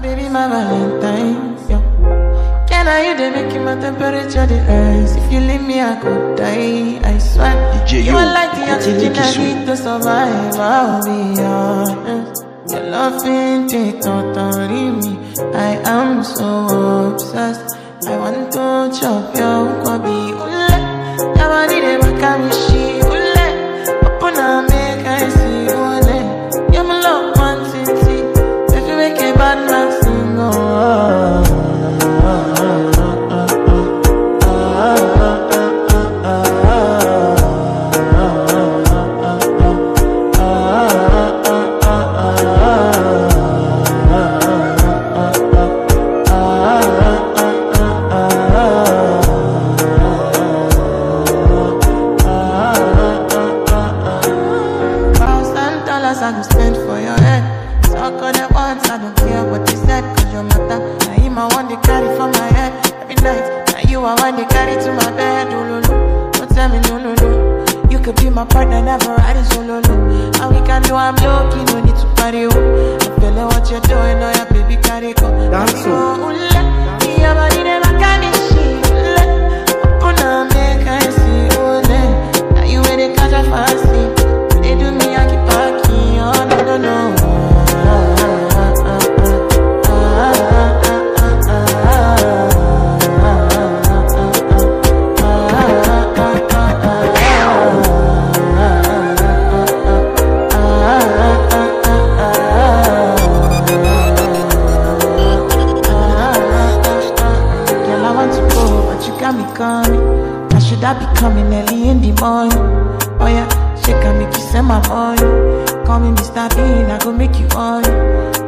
baby, my Valentine. Yo. Can I you they making my temperature the rise? If you leave me, I could die. I swear. DJ, you are like the oxygen I need to survive. I'll be honest. Your love ain't it, totally me. I am so obsessed. I want to chop your kwabi. Ule, your body they make me she. Ule, open up, make I see. Ule, you're my love, one city. If you make a bad man sing, oh. I go spend for your head. Talk on the ones, I don't care what you said. Cause your matter, now him I want to carry for my head. Every night, now you I want to carry to my bed. Oh, no, no, don't tell me no, no, no. You could be my partner, never ride it solo, no. And we can do, I'm lucky, no need to party, oh. I feel like what you're doing, oh yeah, baby, carry go. Dance so. Your body never can be shit. Open up, make I see, oh, now you when they catch a fancy. They do me, I keep packing, oh, no, no, no. Girl, I want to go, but you got me coming. Now should I be coming early in the morning? Oh yeah. She can make you send my money. Call me Mr. Bean, I go make you on.